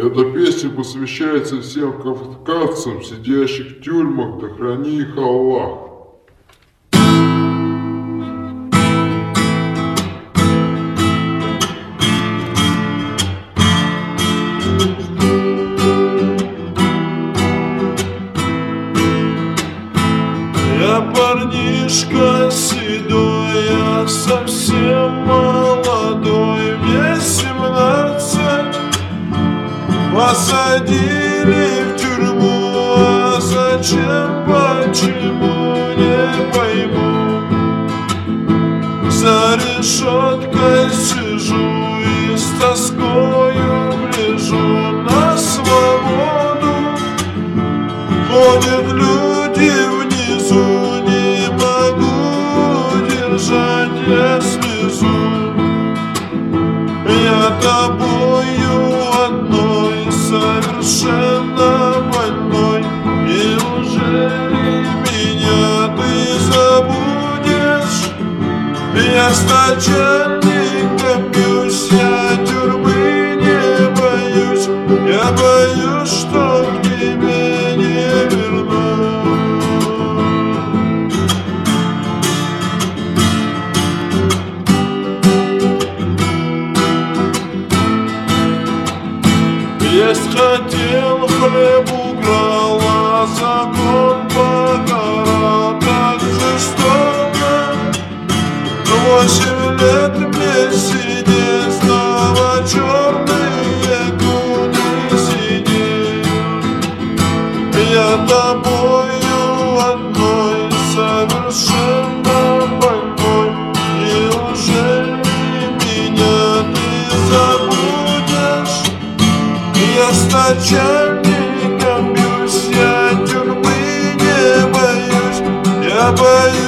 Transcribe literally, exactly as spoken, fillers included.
Эта песня посвящается всем кавказцам, сидящих в тюрьмах, да храни их Аллах. Я парнишка седой, я совсем молодой, мне семнадцать. Посадили в тюрьму, а зачем, почему, не пойму. За решеткой сижу и с тоскою гляжу на свободу. Ходят люди внизу, не могу держать я слезу. Я тобою одной, совершенно больной. Неужели меня ты забудешь? Я с начальником бьюсь, я тюрьмы не боюсь. Я боюсь, что к тебе не вернусь. Есть хотел, хлеб украл, а закон покарал так жестоко. Восемь лет мне сидеть, снова черные годы сидеть. Я тобою одной, совершенно больной. Неужели меня ты забудешь? Я с начальником бьюсь, я тюрьмы не боюсь. Я боюсь.